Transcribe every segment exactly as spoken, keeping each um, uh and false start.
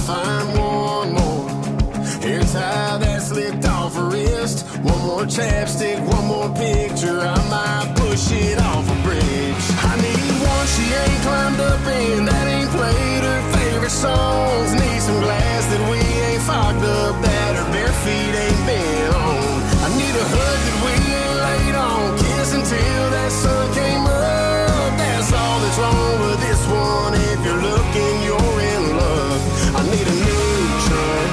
find one more. Hair tie that slipped off her wrist. One more chapstick, one more picture. I might push it off a bridge. I need one she ain't climbed up in, that ain't played her favorite songs. Need some glass that we ain't fogged up, that her bare feet ain't been on. I need a hug that we ain't laid on, kiss until that sun came up. That's all that's wrong with this one. If you're looking, you're in love. I need a new truck.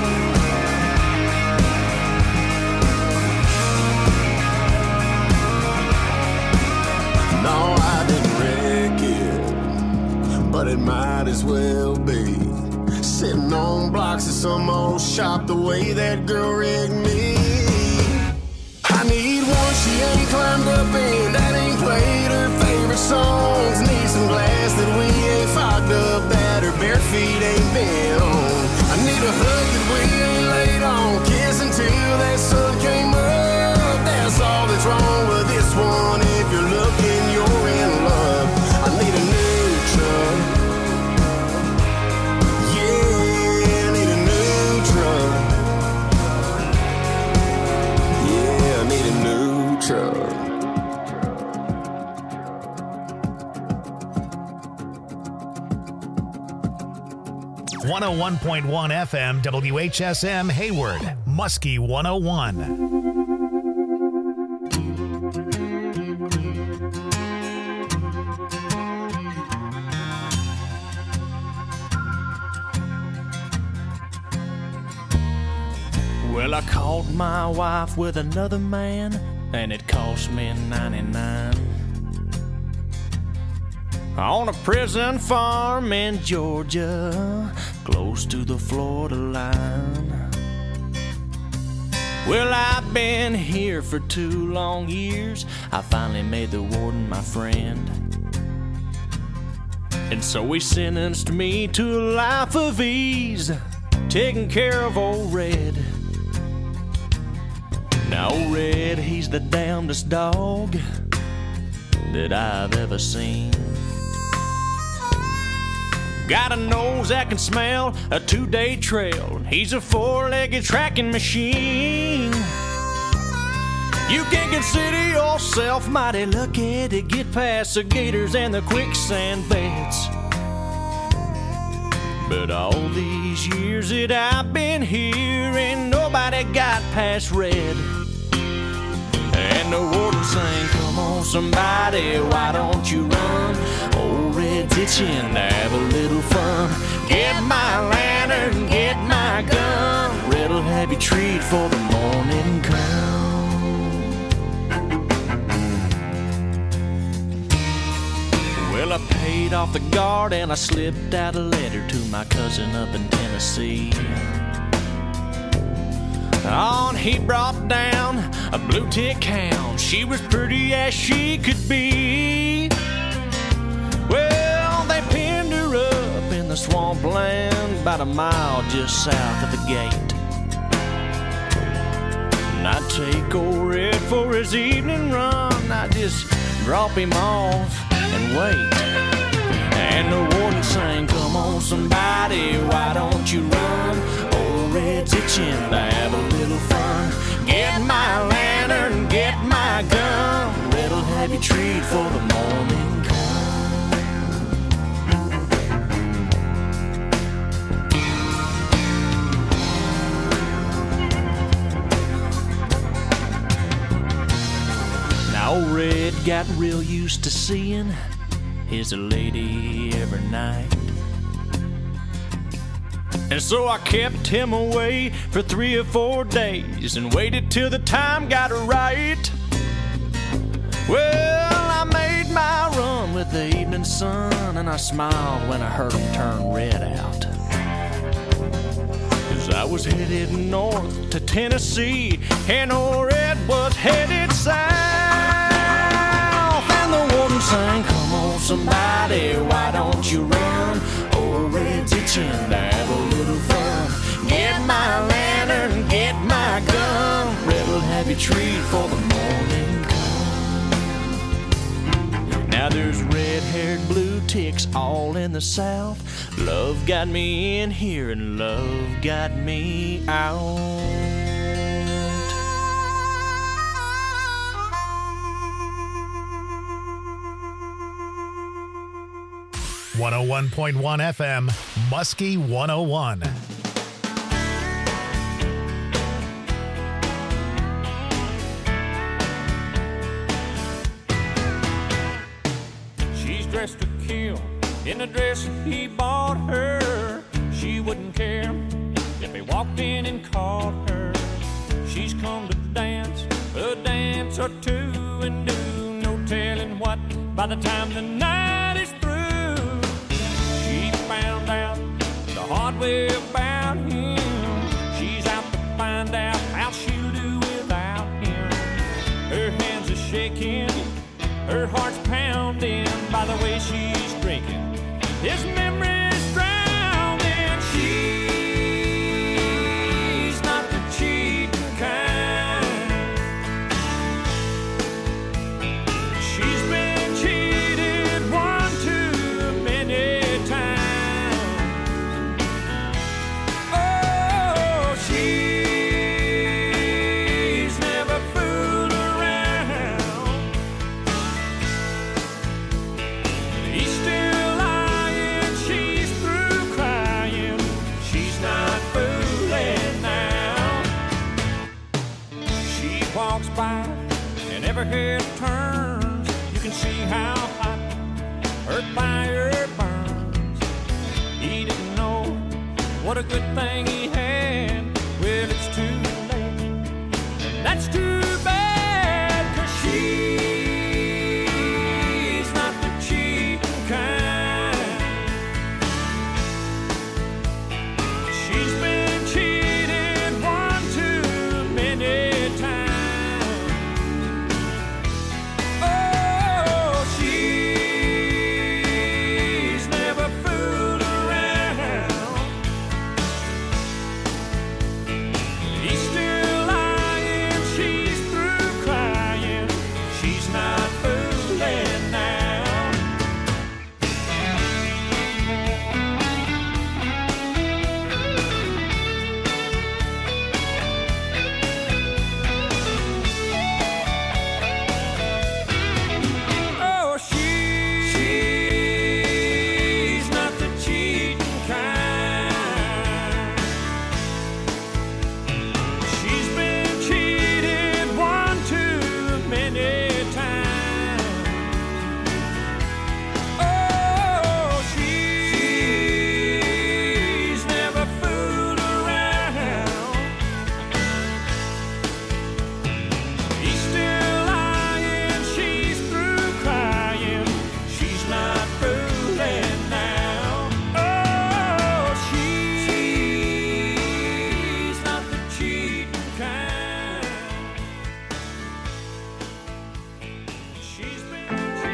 No, I didn't wreck it, but it might as well be. Sitting on blocks of some old shop the way that girl rigged me. I need one she ain't climbed up in, that ain't played her favorite songs. Need some glass that we ain't fogged up, that her bare feet ain't been on. I need a hug that we ain't laid on, kiss until that sun came up. That's all that's wrong with this one. If you're looking, you're in love. I need a new truck. Yeah, I need a new truck. Yeah, I need a new truck. one oh one point one F M W H S M Hayward, Muskie one oh one. Well, I caught my wife with another man, and it cost me ninety-nine. On a prison farm in Georgia, close to the Florida line. Well, I've been here for two long years. I finally made the warden my friend. And so he sentenced me to a life of ease, taking care of old Red. Now old Red, he's the damnedest dog that I've ever seen. Got a nose that can smell a two-day trail. He's a four-legged tracking machine. You can consider yourself mighty lucky to get past the gators and the quicksand beds. But all these years that I've been here, ain't nobody got past Red. And the warden sang, come on somebody, why don't you run? Old Red's itching to have a little fun. Get my lantern, get my gun. Red'll have you treat for the morning come. Well, I paid off the guard and I slipped out a letter to my cousin up in Tennessee. On he brought down a blue tick hound. She was pretty as she could be. Well, they pinned her up in the swampland about a mile just south of the gate. And I'd take old Red for his evening run. I'd just drop him off and wait. And the warden sang, come on somebody, why don't you run? Old Red's itching to have a little fun. Get my lantern, get my gun. Red'll have you treat for the morning come. Now old Red got real used to seeing his lady every night. And so I kept him away for three or four days and waited till the time got right. Well, I made my run with the evening sun, and I smiled when I heard him turn Red out. Cause I was headed north to Tennessee, and old Red was headed south. And the warden sang, come on somebody, why don't you run? Old Red's itching to have a little fun. Get my lantern, get my gun. Red'll have you treat for the morning come. Now there's red-haired blue ticks all in the South. Love got me in here and love got me out. one oh one point one F M, Muskie one oh one. She's dressed to kill in a dress he bought her. She wouldn't care if he walked in and caught her. She's come to dance a dance or two and do no telling what by the time the night is through. She found out the hard way about him. She's out to find out how she'll do without him. Her hands are shaking, her heart's pounding by the way she's drinking. His memory's drowning. She's not the cheating kind. She's been cheated one too many times. Oh, she's never fooled around. He's still lying, she's through crying. She's not fooling now. She walks by and every head turns. You can see how hot her fire burns. He didn't know what a good thing he had. Well, it's too late, and that's too bad, 'cause she's not the cheating kind. She's been cheated one too many times. Oh, she's never fooled around. He's still lying, she's through crying. She's not fooling now. Oh, she- she's not the cheating kind. She's been cheated one too many times. Oh, she's never fooled around. He's still lying, she's through crying. She's not fooling now. Oh, she's not the cheating kind. She's been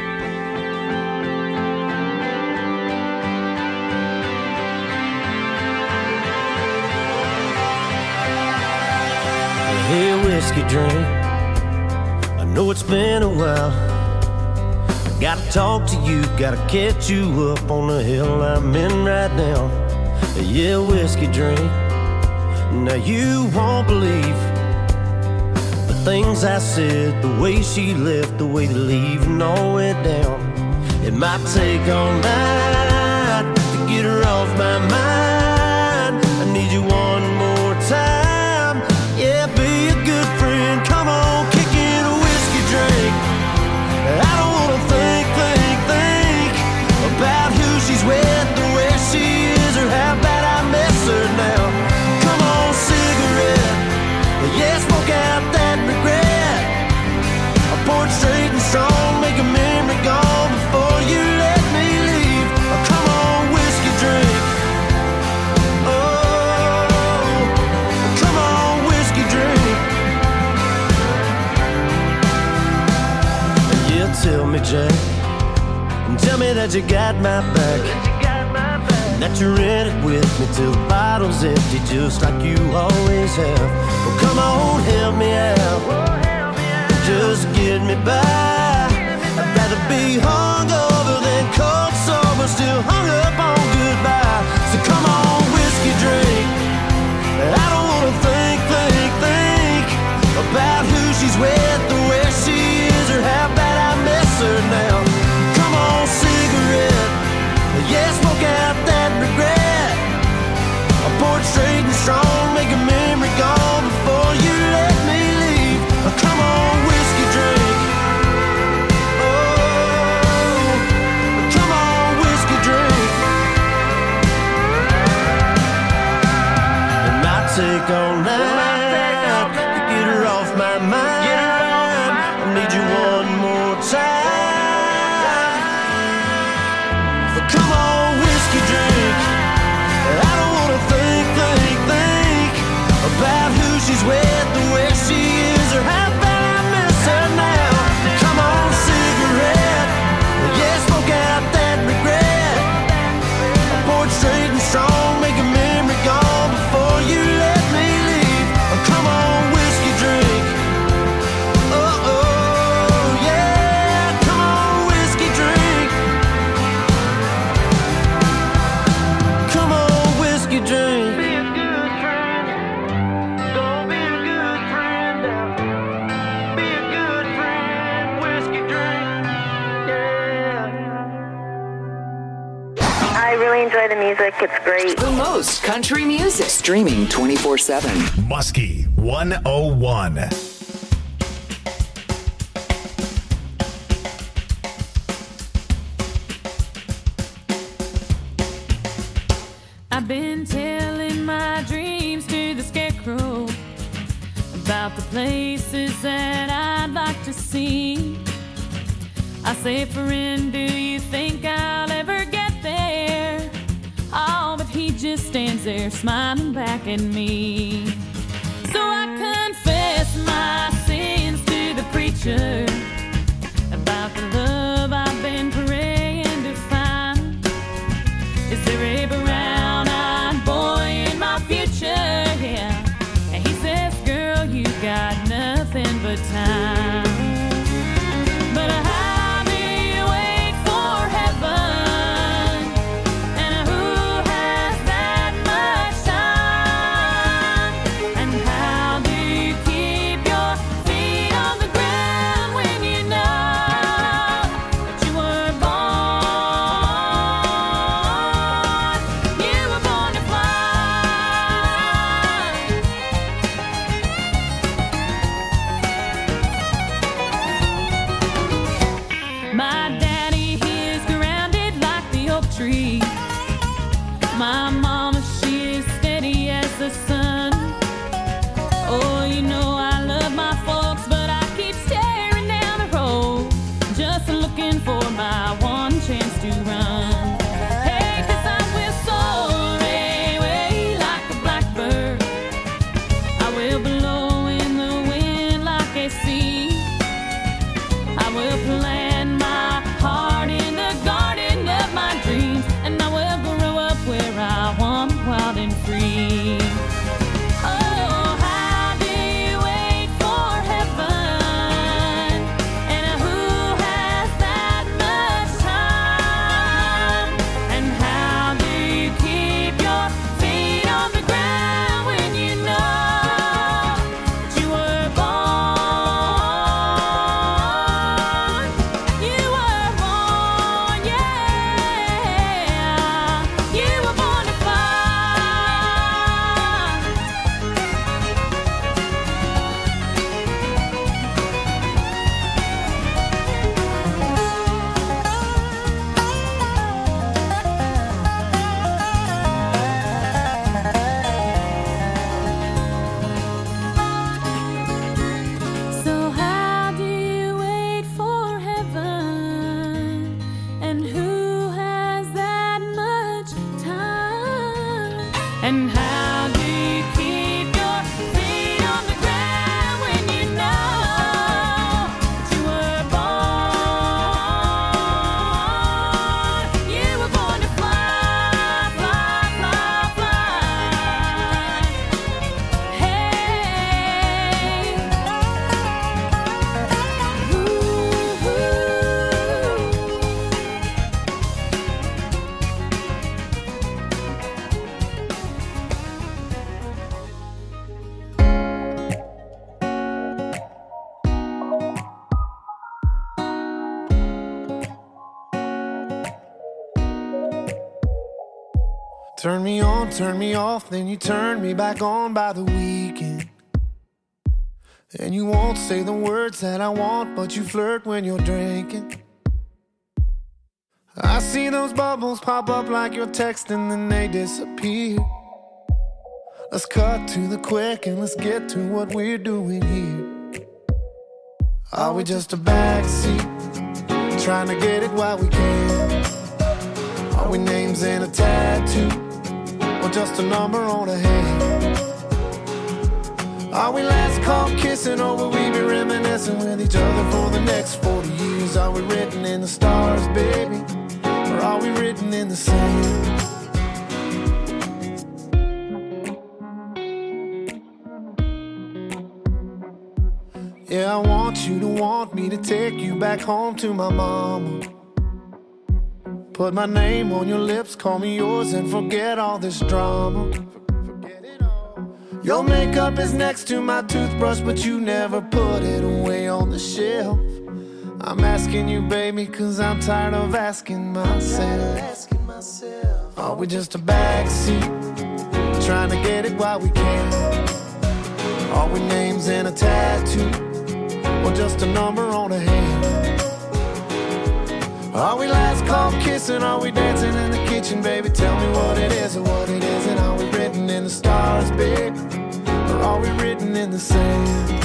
Hey, whiskey drink, I know it's been a while. I gotta talk to you, gotta catch you up on the hill I'm in right now. Yeah, whiskey drink, now you won't believe the things I said, the way she left, the way the leaving all went down. It might take all night to get her off my mind. I need you one more time. Yeah, be a good friend. Come on, kick in a whiskey drink. I don't wanna think, think, think about who she's with, or where she is, or how bad I miss her now. Come on, cigarette. Yeah, smoke out that regret. I pour it straight and strong, make a memory gone before you let me leave. Oh, come on, whiskey drink. Oh, come on, whiskey drink. Yeah, tell me, Jack, tell me that you got my back, and that you're in it with me till the bottle's empty, just like you always have. Well, come on, help me out, just get me by. I'd rather be hung you're still hung up on goodbye. So come on, whiskey drink. I don't wanna think, think, think about who she's with or where she is or how bad I miss her now. Come on, cigarette. Yeah, smoke out that regret. I pour it straight and strong, make a memory gone before you let me leave. Come on, whiskey drink. Oh, come on, whiskey drink. And I take all night to get her off my mind. I need you one more time. So come on, whiskey drink. I don't wanna think, think, think about who she's with or where she is or how bad I miss her now. Come on, cigarette. Yeah, smoke out that regret. I pour it straight and strong, make a memory gone before you let me leave. Come on, whiskey drink. Oh, oh, yeah. Come on, whiskey drink. Come on, whiskey drink. Be a good friend. Don't be a good friend. Be a good friend. Whiskey drink. Yeah. I really enjoy the music. It's great. The most country music. Streaming twenty-four seven. Muskie one oh one. I've been telling my dreams to the scarecrow about the places that I'd like to see. I say, friend, do you think I'll ever get there? Oh, but he just stands there smiling back at me. So I confess my sins to the preacher about the love I've been praying to find. Is there a brown-eyed boy in my future? Yeah. And he says, girl, you got nothing but time. But how do you wait for heaven? And who has that much time? And how do you keep your feet on the ground when you know that you were born? You were born to fly. My daddy, he is grounded like the oak tree. My mama, she is steady as the sun. Oh, you know I love my folks, but I keep staring down the road, just looking for my one chance to run. Hey, 'cause I will soar away like a blackbird. I will blow in the wind like a sea. I will plant my heart in the garden of my dreams, and I will grow up where I want, wild and free. Oh, how do you wait for heaven? And who has that much time? And how do you keep your feet on the ground when you know that you were born? You were born, yeah. You were born to fly. So how do you wait for heaven? And who has that much time? And how do you keep your feet on the ground when you know that you were born? You were born to fly, fly, fly, fly. Hey. Ooh, ooh. Turn me on, turn me off, then you turn me back on by the weekend. And you won't say the words that I want, but you flirt when you're drinking. I see those bubbles pop up like you're texting, then they disappear. Let's cut to the quick and let's get to what we're doing here. Are we just a backseat, trying to get it while we can? Are we names in a tattoo, or just a number on a hand? Are we last call kissing, or will we be reminiscing with each other for the next forty years? Are we written in the stars, baby, or are we written in the sand? Yeah, I want you to want me to take you back home to my mama. Put my name on your lips, call me yours, and forget all this drama. Your makeup is next to my toothbrush, but you never put it away on the shelf. I'm asking you, baby, cause I'm tired of asking myself. Are we just a backseat, trying to get it while we can? Are we names in a tattoo, or just a number on a hand? Are we last call kissing? Are we dancing in the kitchen, baby? Tell me what it is or what it isn't. Are we written in the stars, baby, or are we written in the sand?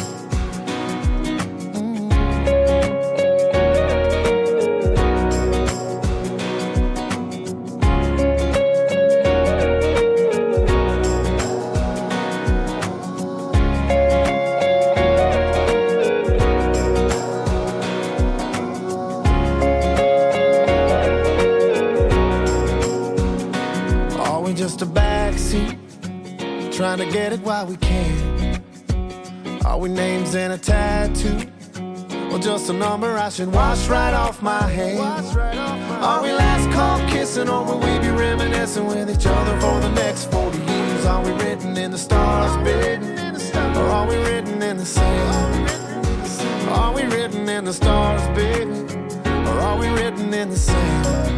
Just a backseat, trying to get it while we can. Are we names in a tattoo, or just a number I should wash right off my hand? Are we last call kissing, or will we be reminiscing with each other for the next forty years? Are we written in the stars, baby, or are we written in the sand? Are we written in the stars, baby, or are we written in the sand?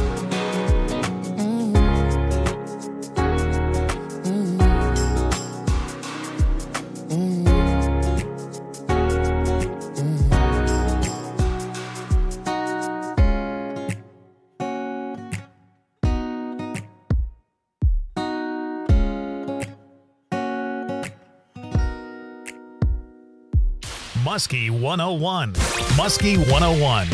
Muskie one oh one. Muskie one oh one.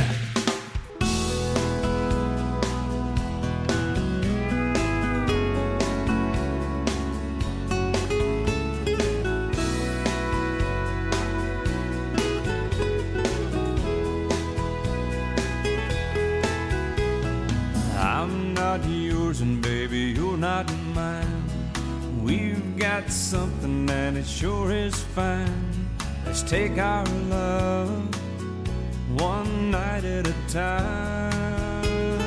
I'm not yours and baby, you're not mine. We've got something and it sure is fine. Let's take our love one night at a time.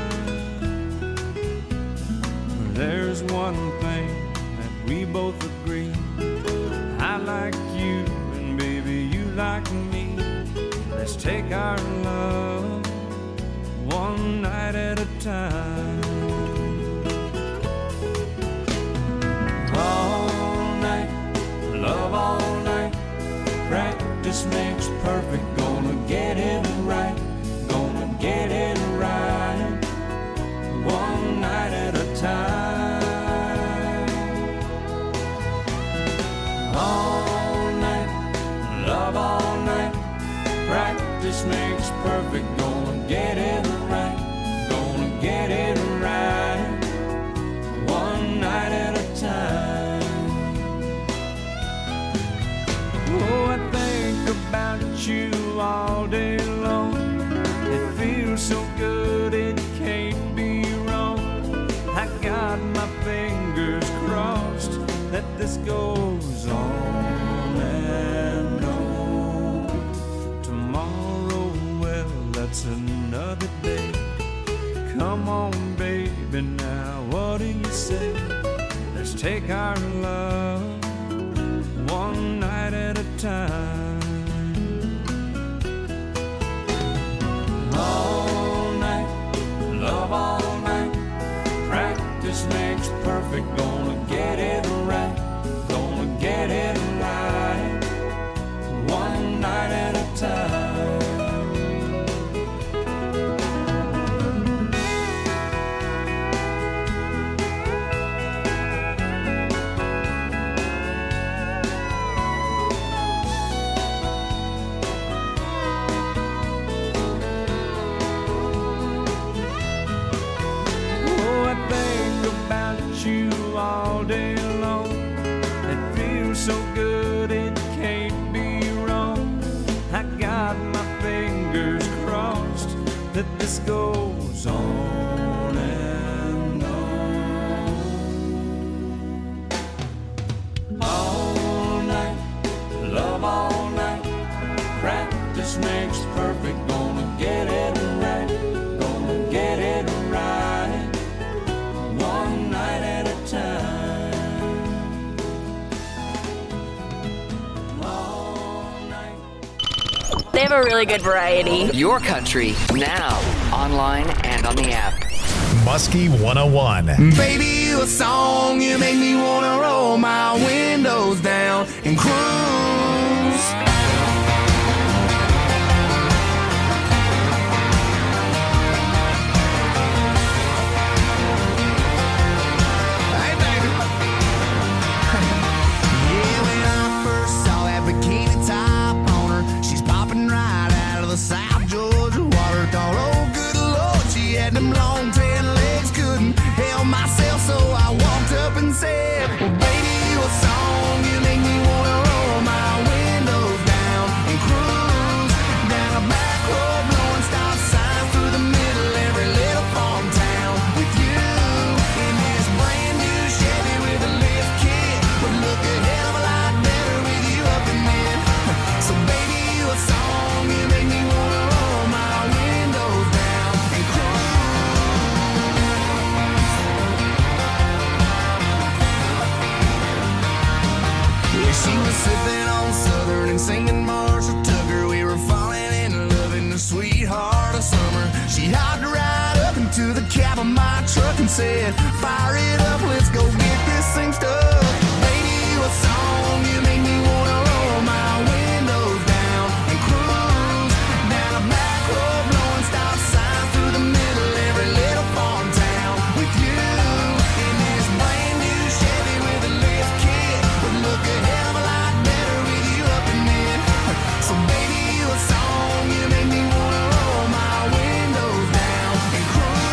There's one thing that we both agree. I like you and baby you like me. Let's take our love one night at a time. All night, love all night. Practice makes perfect, gonna get it right, gonna get it right, one night at a time. All night, love all night, practice makes perfect, gonna get it right, gonna get it right, one night at a time. Oh, I think about you all day long. It feels so good, it can't be wrong. I got my fingers crossed that this goes on and on. Tomorrow, well, that's another day. Come on, baby, now what do you say? Let's take our love one night at a time. All night, love all night, practice makes perfect. perfect, gonna get it right, gonna get it right, one night at a time. All day long, it feels so good, it can't be wrong. I got my fingers crossed that this goes on and on. All night, love all night, practice makes perfect, gonna get it right, gonna get it right, one night at a time. They have a really good variety. Your country, now, online and on the app. Muskie one oh one. Baby, you a song, you make me wanna roll my windows down and cruise. Hey, baby. Yeah, when I first saw that bikini top on her, she's popping right out of the South Georgia water. Thought, oh, good Lord, she had them long tan legs, couldn't help myself, so I walked up and said, well, baby, you a song, you make me wanna roll my windows down and cruise down a back road, blowing stop signs through the middle every little farm town with you in this brand new Chevy with a lift kit. Would look a hell of a lot better with you up in it. So baby, you a song, you make me wanna roll my windows down and cruise. Yeah, she was sipping on Southern and singing Marshall Tucker. We were falling in love in the sweetheart of summer. She hopped right up into the cab of my truck and said, fire it up, let's go get this thing stuck. Baby, you a song, you make me wanna roll my windows down and cruise down a back road, blowing stop signs through the middle every little farm town with you in this brand new Chevy with a lift kit. Would look a hell of a lot better with you up in it. So baby, you a song, you make me wanna roll my windows down and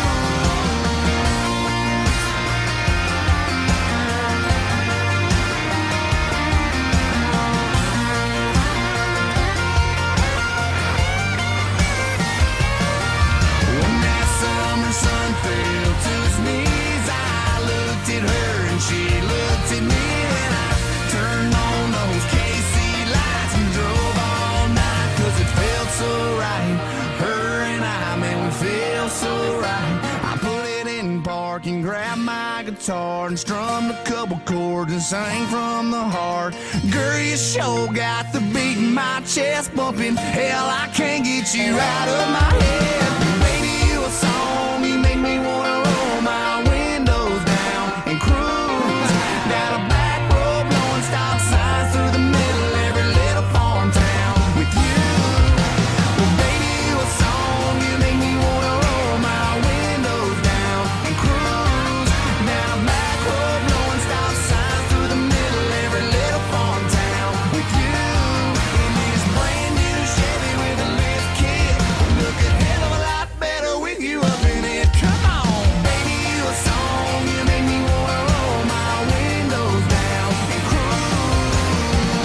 when that summer sun fell to his knees, I looked at her and she looked at me, and I turned on those K C lights and drove all night, cause it felt so right. Her and I, man, we feel so right. I put it in park and grabbed my guitar and strummed a couple chords and sang from the heart. Girl, you sure got the beat in my chest bumping. Hell, I can't get you out of my head. Baby, you a song, you make me wanna roll my windows down and cruise down a back road, blowing stop signs through the middle every little farm town with you. Well, baby, you a song, you make me wanna roll my windows down and cruise down a back road, blowing stop signs through the middle every little farm town with you in this brand new Chevy with a lift kit. Look a hell of a lot better with you up in it. Come on, baby, you a song, you make me wanna roll my windows down and cruise.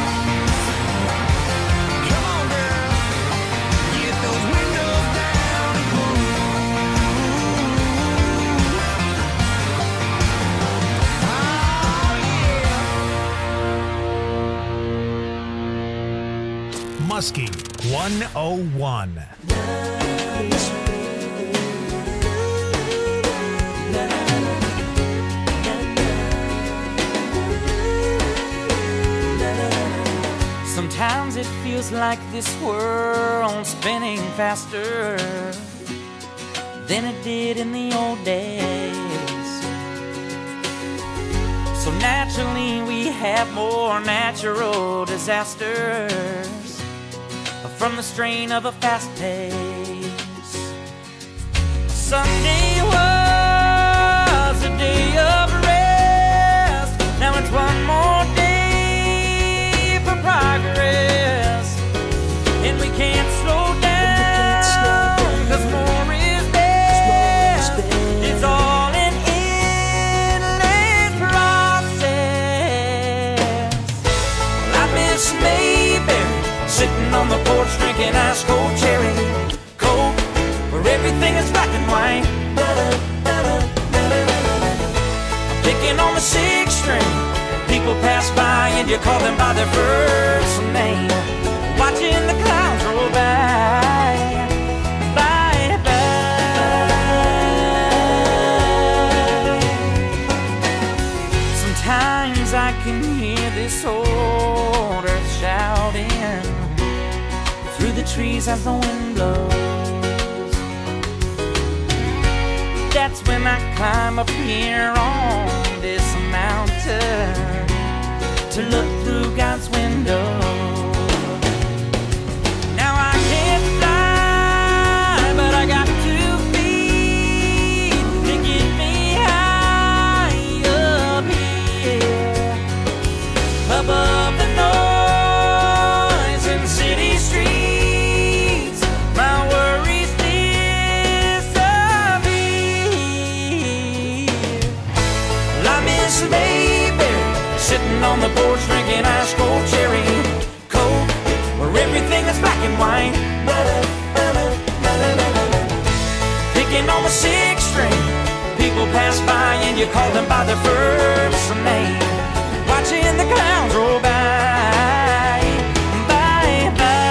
Come on, girl, get those windows down and cruise. Oh, yeah. Muskie one oh one. Sometimes it feels like this world's spinning faster than it did in the old days. So naturally we have more natural disasters from the strain of a fast pace. Sunday was a day of rest. Now it's one more day for progress, and we can't slow down, cause more is best. It's all an endless process. Well, I miss Mayberry, sitting on the porch drinking ice cold cherry Coke, where everything is black and white. I'm picking on the sixth string. People pass by and you call them by their first name. Watching the clouds roll by, by, by. Sometimes I can hear this old earth shouting through the trees as the wind blows. That's when I climb up here on this mountain to look through God's window. Now I can't fly, but I got two feet to get me high up here, above the noise in city streets. My worries disappear. Well, I miss Mayberry, sitting on the porch drinking ice cold cherry Coke, where everything is black and white. Picking on the sixth string. People pass by and you call them by their first name. Watching the clouds roll by, by, by.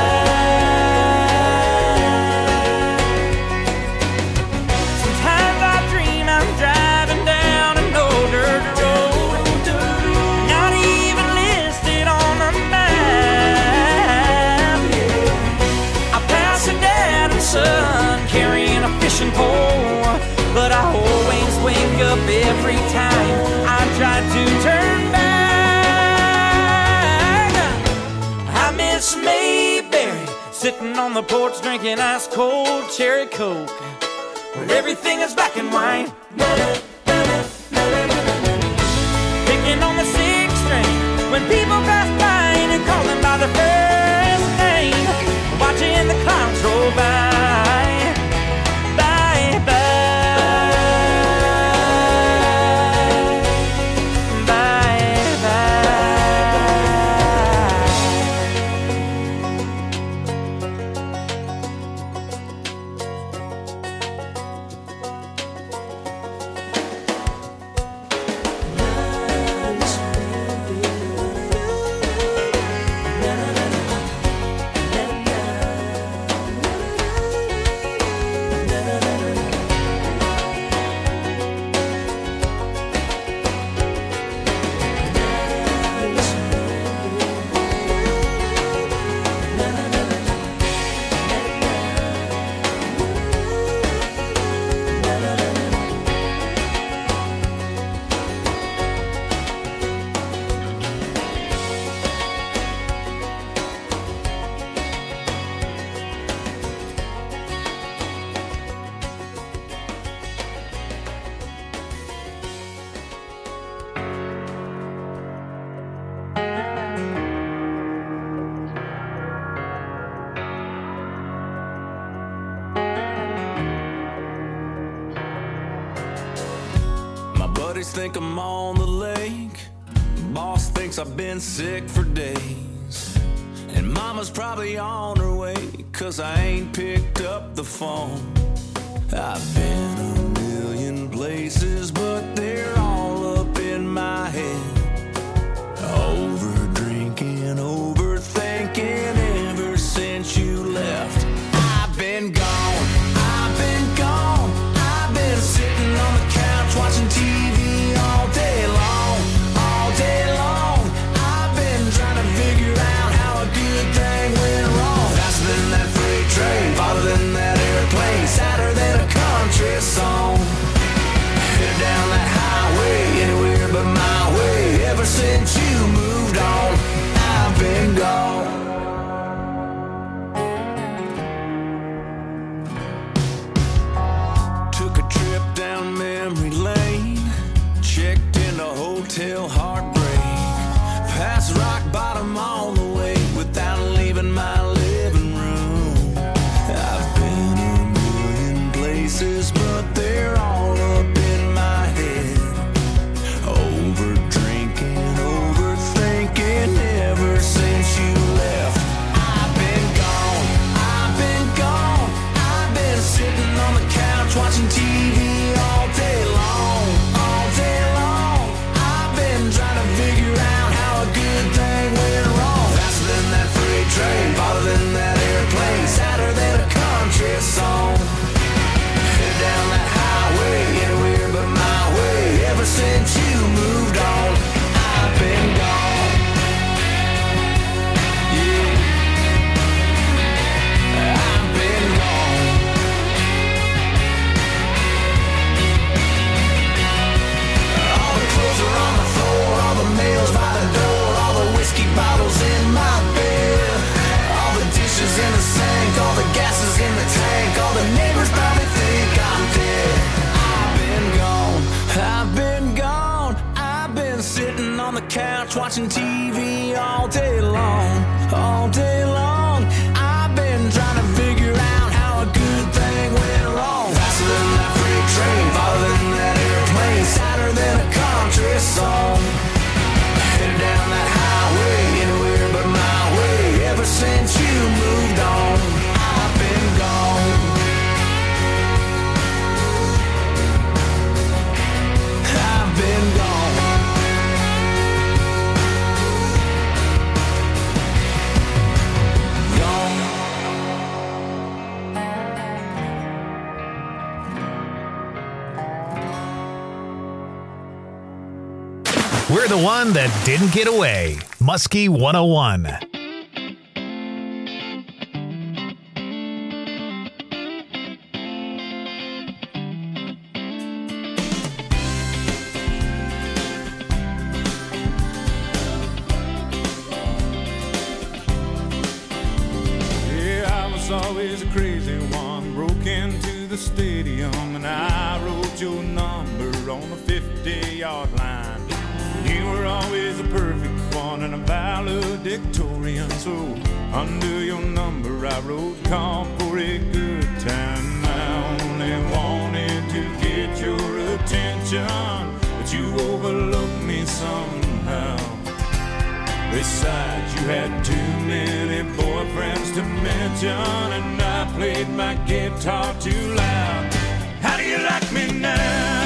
Sometimes I dream I'm driving down an old dirt road, not even listed on the map. I pass a dad and son carrying a fishing pole, but I always wake up every time I try to turn back. I miss Mayberry, sitting on the porch drinking ice cold cherry Coke, where everything is black and white. Picking on the sixth string. When people pass by and you call them by their first name. Watching the clouds roll by, by, by. Think I'm on the lake. Boss thinks I've been sick for days. And mama's probably on her way, cause I ain't picked up the phone. I've been a million places, but they're all up in my head. Over drinking, overthinking ever since you left. I've been gone, I've been gone. I've been sitting on the couch watching T V all day long, all day long. I've been trying to figure out how a good thing went wrong. Faster than that freight train, farther than that airplane, sadder than a country song. Head down that real heartbreak, past rock bottom all the way without leaving my living room. I've been a million places, but they're all up in my head. Over drinking, overthinking ever since you left. I've been gone, I've been gone. I've been sitting on the couch watching T V all day long, all day long. I've been trying to figure out how a good thing went wrong. Faster than that freight train, farther than that airplane, sadder than a country song. Head down that highway, anywhere but my way. Ever since you moved on, I've been gone. Yeah, I've been gone. All the clothes are on the floor, all the mail's by the door, all the whiskey bottles in my bed, all the dishes in the sink, all the gases in the tank, all the neighbors probably think I'm dead. I've been gone, I've been gone. I've been sitting on the couch watching T V all day long, all day long. I've been trying to figure out how a good thing went wrong. Faster than that freight train, farther than that airplane, sadder than a country song. Headed down that highway, anywhere but my way. Ever since you moved on, I've been gone. I've been gone. Gone. We're the one that didn't get away. Muskie one oh one. Yeah, I was always a crazy one. Broke into the stadium and I wrote your number on the fifty-yard line. You were always a perfect one and a valedictorian. So under your number I wrote, call for a good time. I only wanted to get your attention, but you overlooked me somehow. Besides, you had too many boyfriends to mention, and I played my guitar too loud. How do you like me now?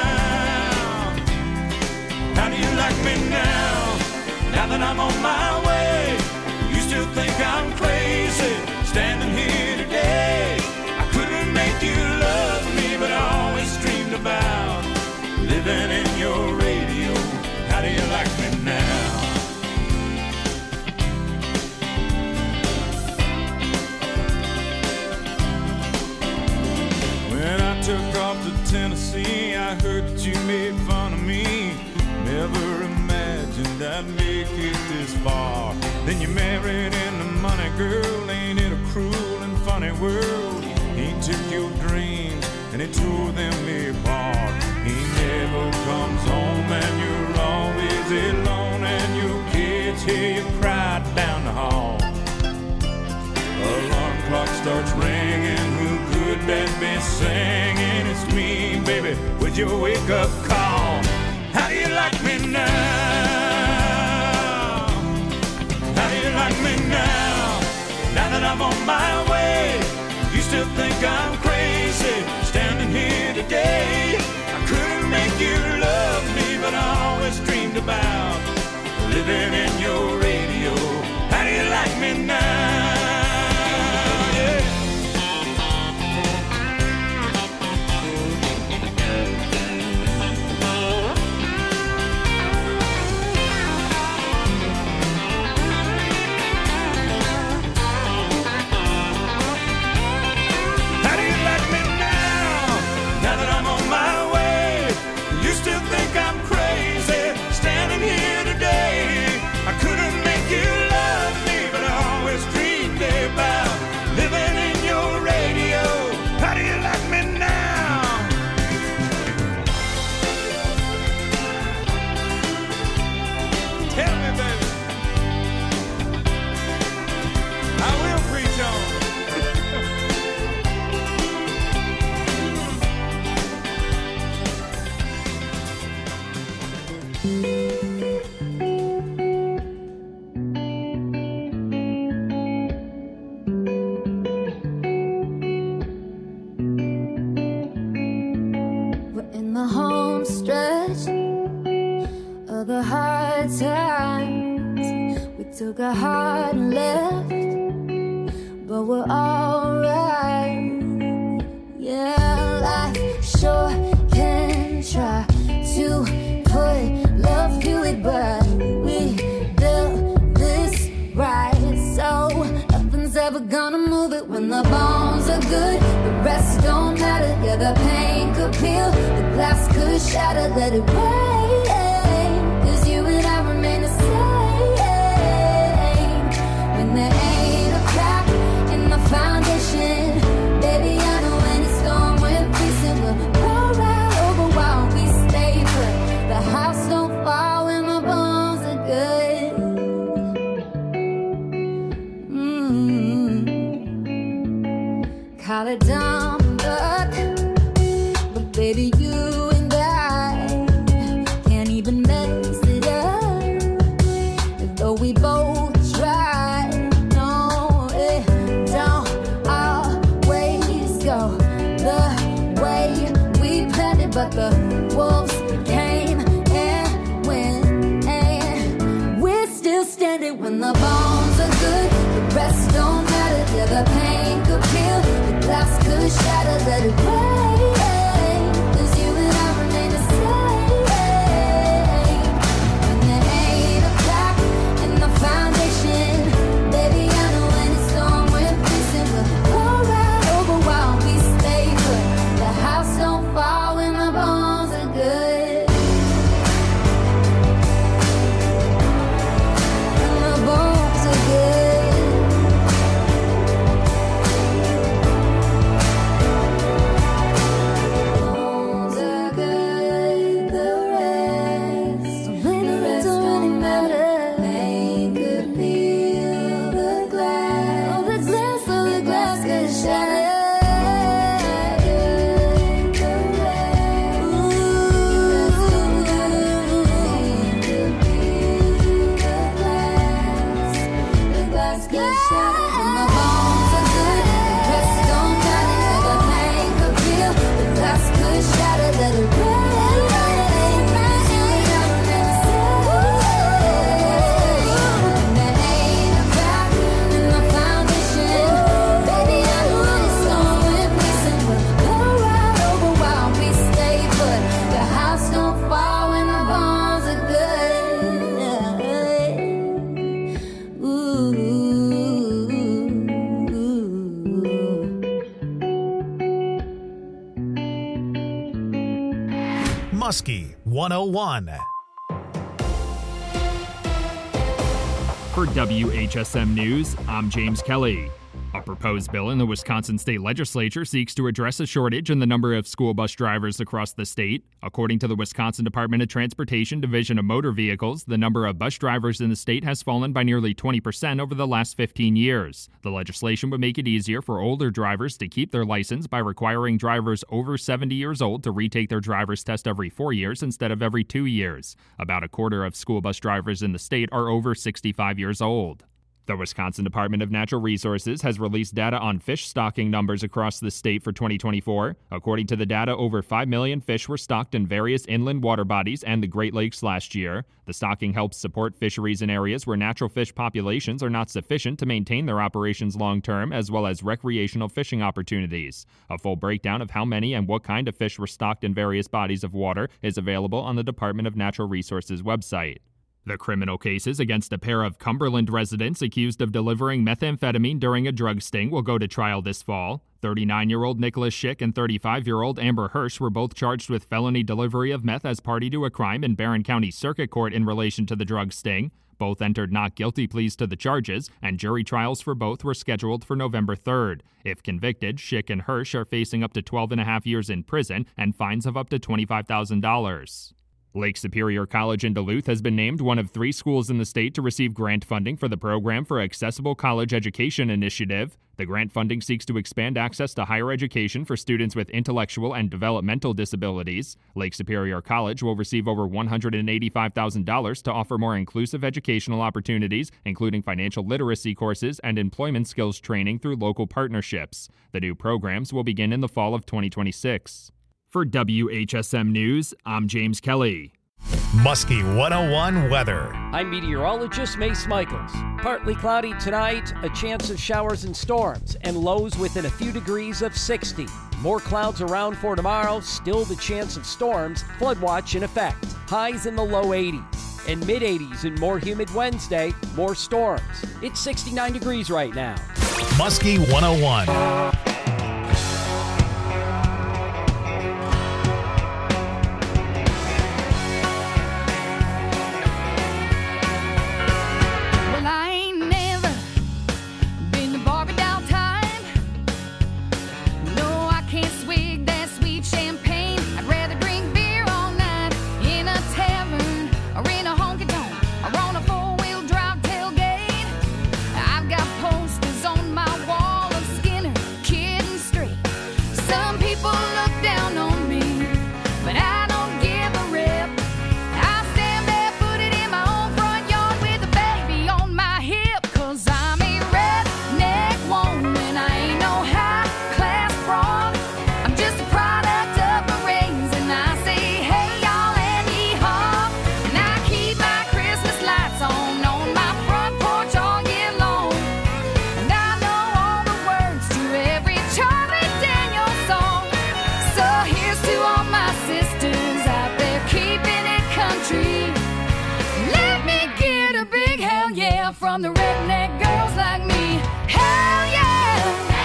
How do you like me now? Now that I'm on my way, you still think I'm crazy, standing here today. I couldn't make you love me, but I always dreamed about living in your radio. How do you like me now? When I took off to Tennessee, I heard that you made fun of me. Never imagined I'd make it this far. Then you married into money, girl. Ain't it a cruel and funny world? He took your dreams and he tore them apart. He never comes home and you're always alone, and your kids hear you cry down the hall. Alarm clock starts ringing. Who could that be singing? It's me, baby, with your wake-up call. How do you like me now? How do you like me now? Now that I'm on my way, you still think I'm crazy, standing here today. I couldn't make you love me, but I always dreamed about living in your radio. How do you like me now? Yeah. I hard times. We took a hard left, but we're alright. Yeah, life sure can try to put love to it, but we built this right, so nothing's ever gonna move it. When the bones are good, the rest don't matter. Yeah, the pain could peel, the glass could shatter. Let it rain, cause you and I remain the same. When there ain't a crack in the foundation, baby, I know when it's gone, we're facing. We'll go right over while we stay put. The house don't fall when the bones are good. Mm-hmm. Call it dumb luck, but baby, you and I can't even mess it up. Though we both try, no, it don't always go the way we planned it. But the wolves came and went, and we're still standing. When the bones are good, the rest don't matter. Yeah, the pain could peel, the glass could shatter. Let it rain, cause you and I remain the same. When there ain't a crack in the foundation, baby, I know when it's gone, we're facing. We'll go right over while we stay put. The house don't fall when the bones are good. When the bones are good. Bones are good, the rest don't really matter. Pain could peel the glass, oh, the glass, oh, the glass could shatter. Muskie one oh one. For W H S M News, I'm James Kelly. A proposed bill in the Wisconsin State Legislature seeks to address a shortage in the number of school bus drivers across the state. According to the Wisconsin Department of Transportation Division of Motor Vehicles, the number of bus drivers in the state has fallen by nearly twenty percent over the last fifteen years. The legislation would make it easier for older drivers to keep their license by requiring drivers over seventy years old to retake their driver's test every four years instead of every two years. About a quarter of school bus drivers in the state are over sixty-five years old. The Wisconsin Department of Natural Resources has released data on fish stocking numbers across the state for twenty twenty-four. According to the data, over five million fish were stocked in various inland water bodies and the Great Lakes last year. The stocking helps support fisheries in areas where natural fish populations are not sufficient to maintain their operations long-term, as well as recreational fishing opportunities. A full breakdown of how many and what kind of fish were stocked in various bodies of water is available on the Department of Natural Resources website. The criminal cases against a pair of Cumberland residents accused of delivering methamphetamine during a drug sting will go to trial this fall. thirty-nine-year-old Nicholas Schick and thirty-five-year-old Amber Hirsch were both charged with felony delivery of meth as party to a crime in Barron County Circuit Court in relation to the drug sting. Both entered not guilty pleas to the charges, and jury trials for both were scheduled for November third. If convicted, Schick and Hirsch are facing up to twelve and a half years in prison and fines of up to twenty-five thousand dollars. Lake Superior College in Duluth has been named one of three schools in the state to receive grant funding for the Program for Accessible College Education initiative. The grant funding seeks to expand access to higher education for students with intellectual and developmental disabilities. Lake Superior College will receive over one hundred eighty-five thousand dollars to offer more inclusive educational opportunities, including financial literacy courses and employment skills training through local partnerships. The new programs will begin in the fall of twenty twenty-six. For W H S M News, I'm James Kelly. Muskie one oh one weather. I'm meteorologist Mace Michaels. Partly cloudy tonight, a chance of showers and storms, and lows within a few degrees of sixty. More clouds around for tomorrow, still the chance of storms, flood watch in effect. Highs in the low eighties and mid eighties and more humid Wednesday, more storms. It's sixty-nine degrees right now. Muskie one oh one. From the redneck girls like me, hell yeah,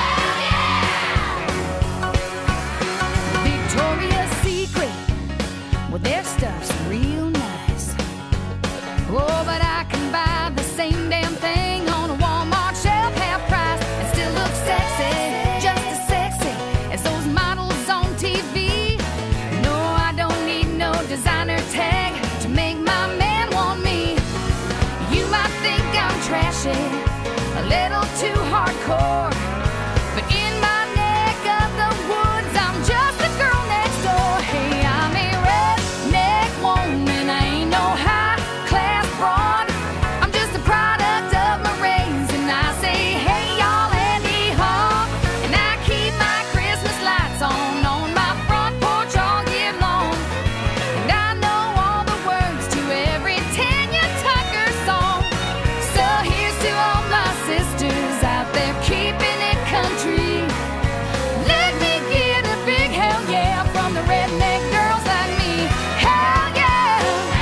hell yeah. Victoria's Secret, well their stuff's real nice. Oh, but I can buy the same damn thing on a Walmart shelf, half price, and still look sexy, just as sexy as those models on T V. No, I don't need no designer tag to make my man want me. You might think I'm trashy, a little too hardcore, but in my neck of the woods, I'm just a girl next door. Hey, I'm a redneck woman, I ain't no high-class broad. I'm just a product of my race, and I say, hey, y'all, and hee-haw. And I keep my Christmas lights on, on my front porch all year long. And I know all the words to every Tanya Tucker song. So here's to all my sisters out there keeping it country. Let me get a big hell yeah from the redneck girls like me. Hell yeah!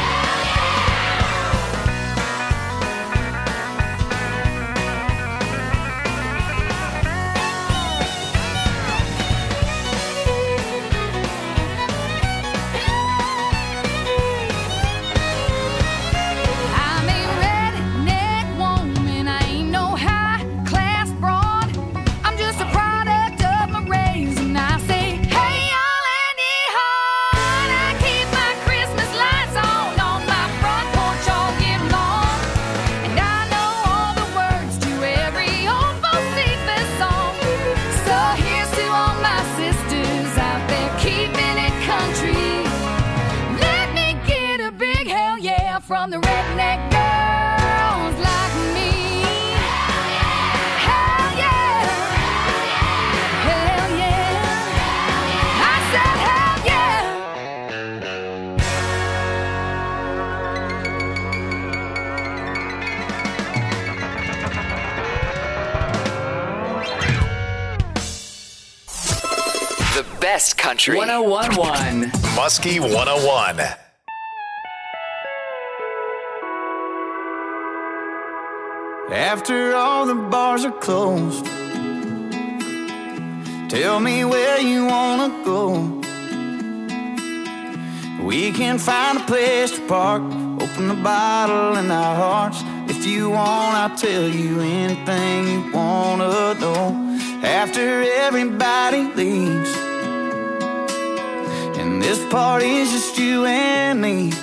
I'm a redneck woman, I ain't no high-class broad. I'm just a product of my race, and I say, hey, y'all, and hee-haw. And I keep my Christmas lights on, on my front porch all year long. And I know all the words to every old Bocephus song. So here's to all my sisters out there keeping it country. Let me get a big hell yeah from the redneck girls like me. Hell yeah! Hell yeah! I said hell yeah! The best country. one oh one point one. Muskie one oh one. After all the bars are closed, tell me where you wanna go. We can find a place to park, open the bottle in our hearts. If you want, I'll tell you anything you wanna know. After everybody leaves, and this party's just you and me,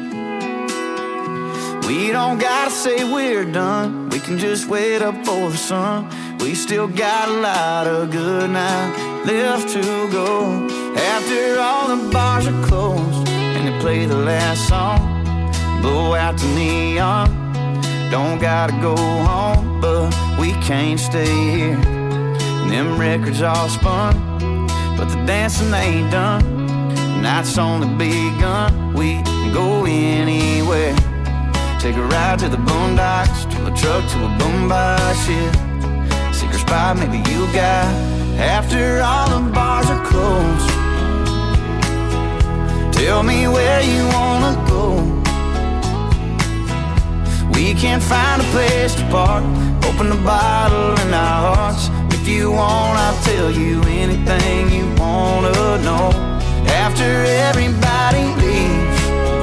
we don't gotta say we're done, we can just wait up for the sun. We still got a lot of good night left to go. After all the bars are closed and they play the last song, blow out the neon, don't gotta go home, but we can't stay here. And them records all spun, but the dancing ain't done. night's only begun. We can go anywhere. Take a ride to the boondocks, to a truck, to a boombox, yeah. Secret spot maybe you got after all the bars are closed. Tell me where you wanna go. We can't find a place to park. Open the bottle in our hearts. If you want, I'll tell you anything you wanna know. After everybody leaves,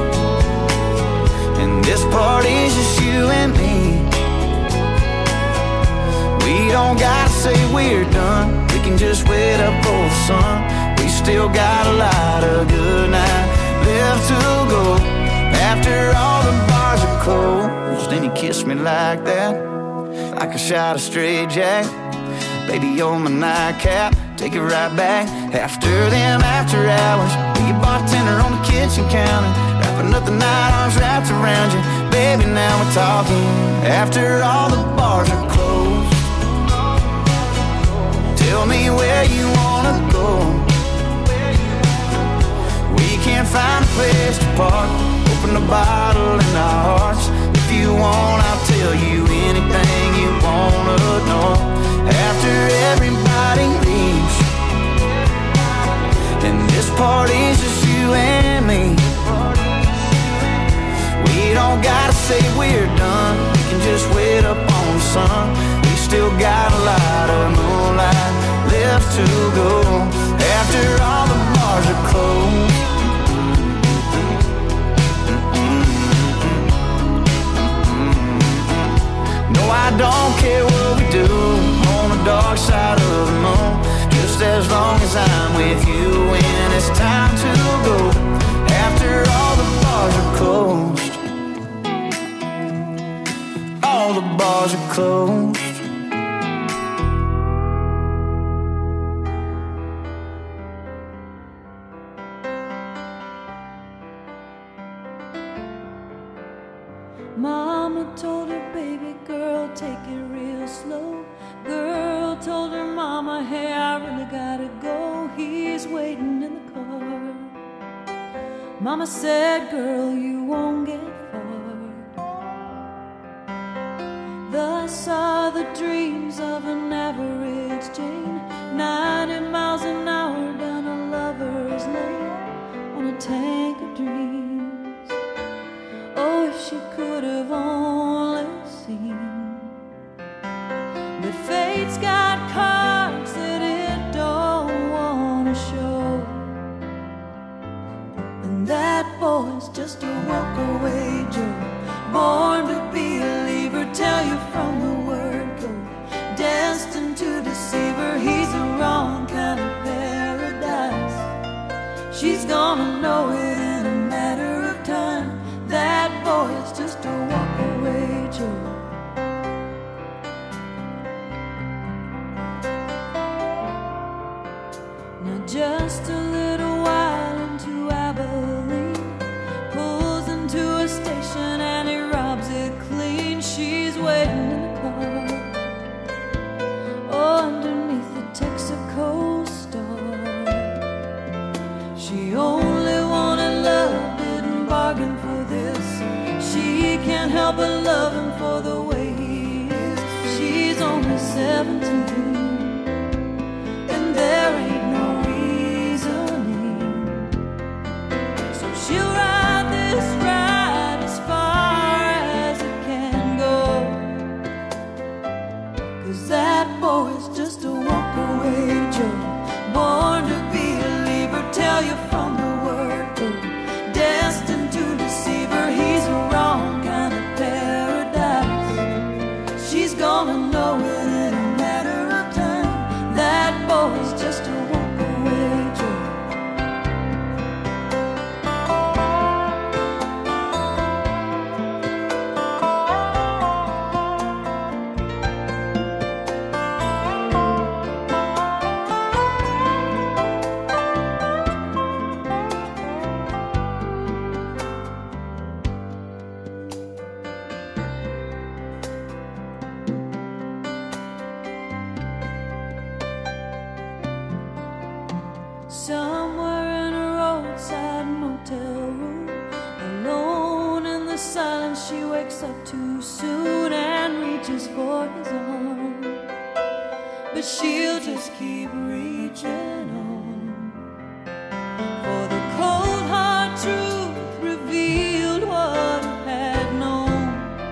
and this party's just you and me. We don't gotta say we're done. We can just wait up for the sun. We still got a lot of good night left to go. After all the bars are closed, then you kiss me like that, like a shot of straight jack. Baby, you're my nightcap, take it right back. After them after hours, be a bartender on the kitchen counter, wrapping up the night, arms wrapped around you. Baby, now we're talking. After all the bars are closed, tell me where you wanna go. We can't find a place to park. Open the bottle in our hearts. If you want, I'll tell you anything you wanna know. After everybody leaves, and this party's just you and me. We don't gotta say we're done. We can just wait up on the sun. We still got a lot of moonlight left to go. After all the bars are closed, no, I don't care what we do on the dark side of the moon, just as long as I'm with you when it's time to go. After all the bars are closed, all the bars are closed. Mama told her baby girl, take it real slow. Girl told her mama, hey, I really gotta go. He's waiting in the car. Mama said, girl, you won't get far. Thus are the dreams of an average Jane, ninety miles an hour down a lover's lane on a tank of dreams. Oh, if she could have only seen that fate's got cards that it don't want to show, and that boy's just a walk-away Joe, born to be a leaver, tell you from the word go, destined to deceive her. He's the wrong kind of paradise. She's gonna know it in a matter of time. That boy is just a walk-away Joe. Now just a little while into Abilene, pulls into a station and he robs it clean. She's waiting in the car, oh, underneath the Texaco star. She only wanted love, didn't bargain for this. She can't help but love him for the way he is. She's only seventeen, and there ain't no reasoning. So she'll ride this ride as far as it can go, 'cause that boy's just a walk-away Joe, born to be a leaver, tell you from the word go, destined to deceive her. He's a wrong kind of paradise. She's gonna know it in a matter of time. too soon and reaches for his arm, but she'll just keep reaching on. For the cold hard truth revealed what it had known.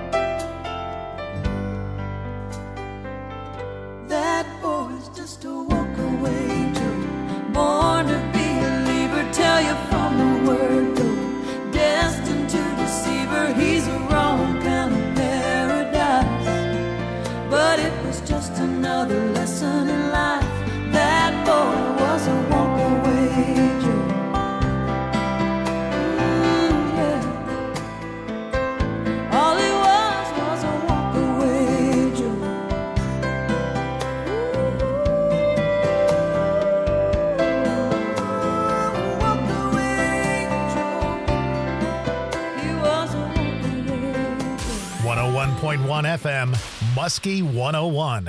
That boy's just a walk-away Joe, born to be a leaver, tell you from the word go, destined to deceive her. He's a wrong kind of paradise, but it was just another lesson in life. That boy was a walk-away Joe. Mm, yeah. All he was was a walk-away Joe. one oh one point one F M, Muskie one oh one.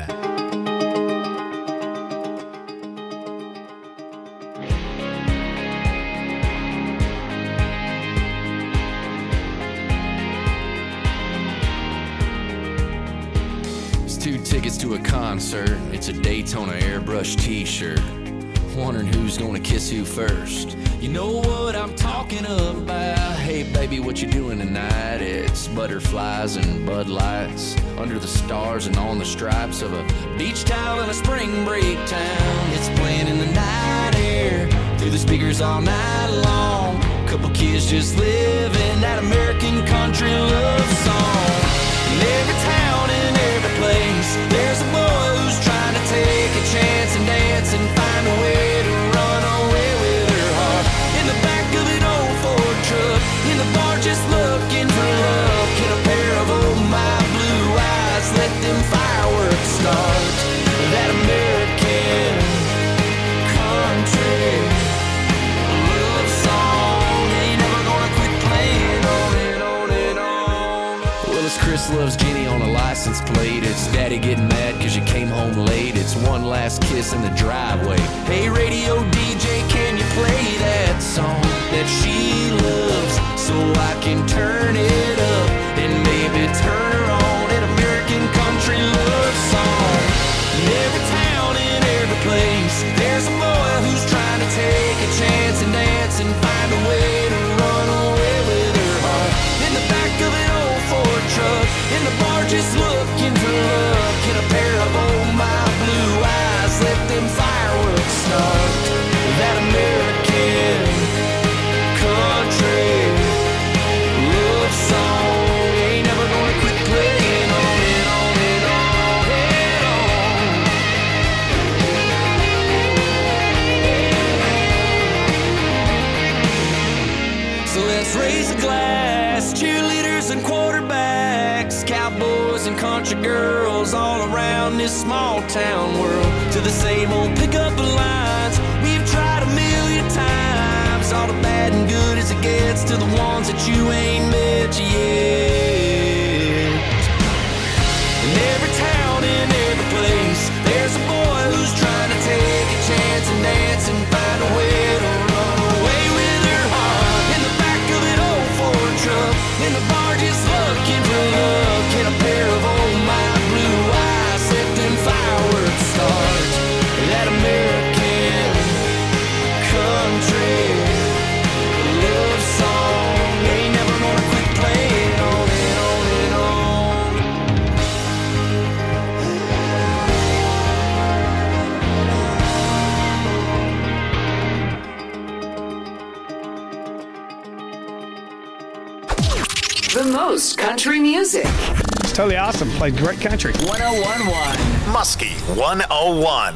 It's two tickets to a concert. It's a Daytona airbrush t-shirt. Wondering who's gonna kiss who first. You know what I'm talking about. Hey baby, what you doing tonight? It's butterflies and Bud Lights under the stars and on the stripes of a beach towel in a spring break town. It's playing in the night air through the speakers all night long. Couple kids just living that American country love song. In every town and every place, there's a boy who's trying to take a chance and dance and find a way to run away with her heart. In the back of an old Ford truck, in the bar just looking for love. Get a pair of oh my blue eyes, let them fireworks start. That American country love song ain't never gonna quit playing on and on and on. Well, it's Chris loves Jenny on a license plate. It's Daddy getting mad cause you came home late. It's one last kiss in the driveway. Hey radio D J, can you play that song that she loves so I can turn it up and maybe turn her on? An American country love song. In every town, in every place, there's a boy who's trying to take a chance and dance and find a way to run away with her heart. In the back of an old Ford truck, in the bar just looking for love. Get a pair of oh my blue eyes, let them fireworks start. That American country love song ain't never gonna quit playing on and on and on and on. So let's raise a glass, cheerleaders and quarterbacks, cowboys and country girls all around this small town world. To the same old pickup lines we've tried a million times. All the bad and good as it gets to the ones that you ain't met yet. In every town, in every place, there's a boy who's trying to take a chance and dance and find a way to run away with her heart. In the back of an old Ford truck, in the bar just looking for love. Get a pair of oh my blue eyes, let them fireworks start. That American country love song ain't never gonna quit playing on and on and on. The most country music. It's totally awesome. Played great country. one oh one point one Muskie one oh one.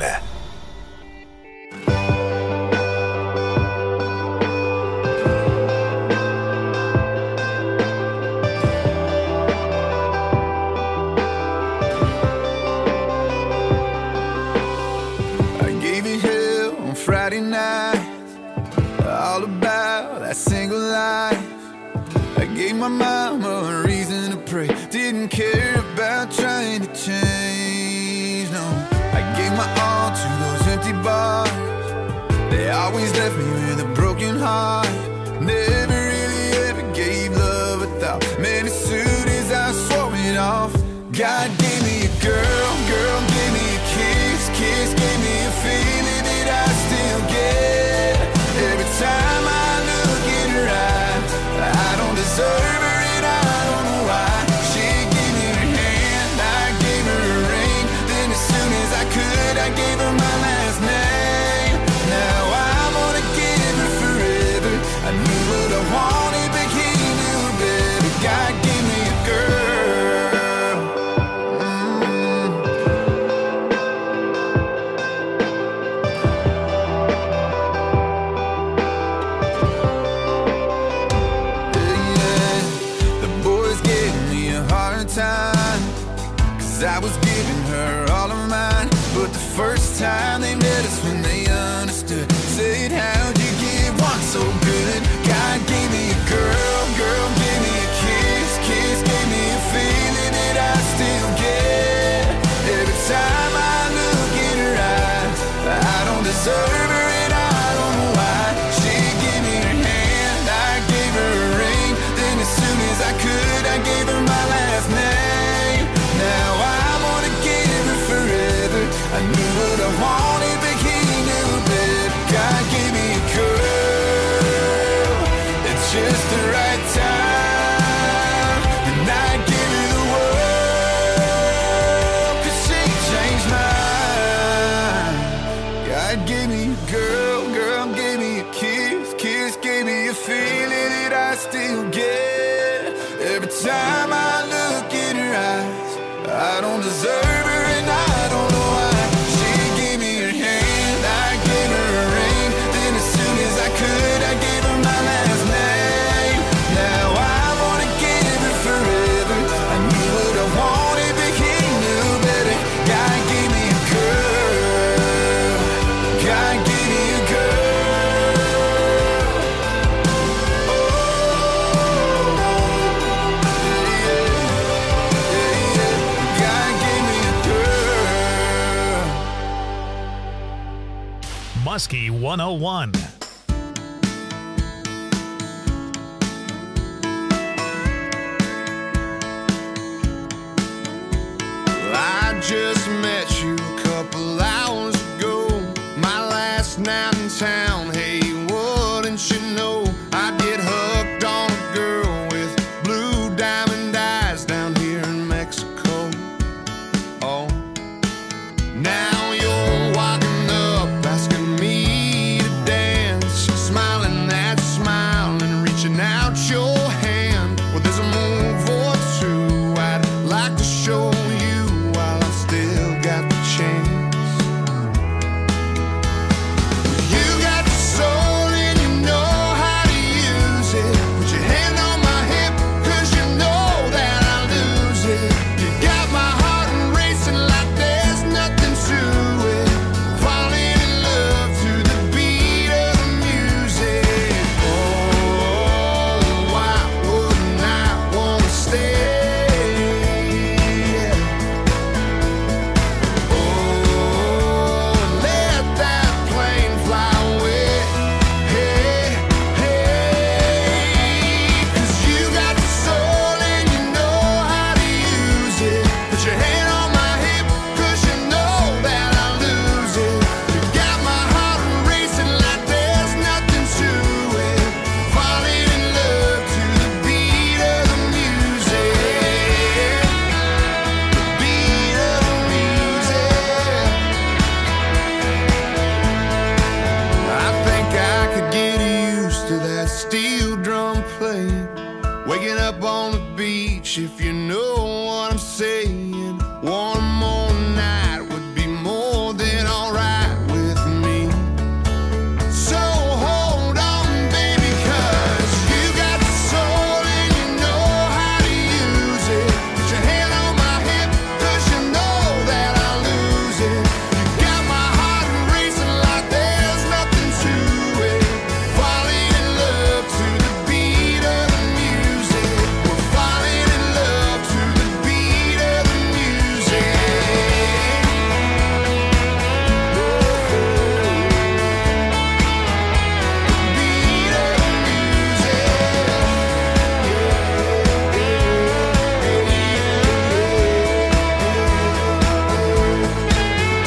I gave you hell on Friday night, all about that single life. I gave my mama a reason to pray, didn't care about trying to change, no. I gave my all to those empty bars, they always left me with a broken heart. Never really ever gave love a thought, man, as soon as I swore God gave me a girl, girl gave me a kiss, kiss gave me a feeling that I still get. Every time I look in her eyes, I don't deserve her and I don't know why. She gave me her hand, I gave her a ring. Then as soon as I could, I gave her my last name. Now I'm gonna give her forever. I knew what I wanted, but he knew better. God gave me a girl. Mm. Yeah, the boys gave me a hard time, 'cause I was giving her all of mine. But the first time they met us when they understood, said, how'd you get one so good? God gave me a girl, girl gave me a kiss, kiss gave me a feeling that I still get. Every time I look in her eyes, I don't deserve her and I don't know why. She gave me her hand, I gave her a ring. Then as soon as I could, I gave her my last name. Now I'm gonna give her forever. I knew what I wanted, but he knew better. God gave me a girl at just the right time, and I give her the world, 'cause she changed mine. God gave me a girl, girl gave me a kiss, kiss gave me a feeling that I still get. Every time I look in her eyes, I don't deserve her and I don't know why. She gave me her hand, I gave her a ring. Then as soon as I could, I gave her my last name. Now I wanna give her forever. I knew what I wanted, but he knew better. God gave me a girl. God gave me a girl. Oh, yeah, yeah, yeah. God gave me a girl. Muskie one oh one.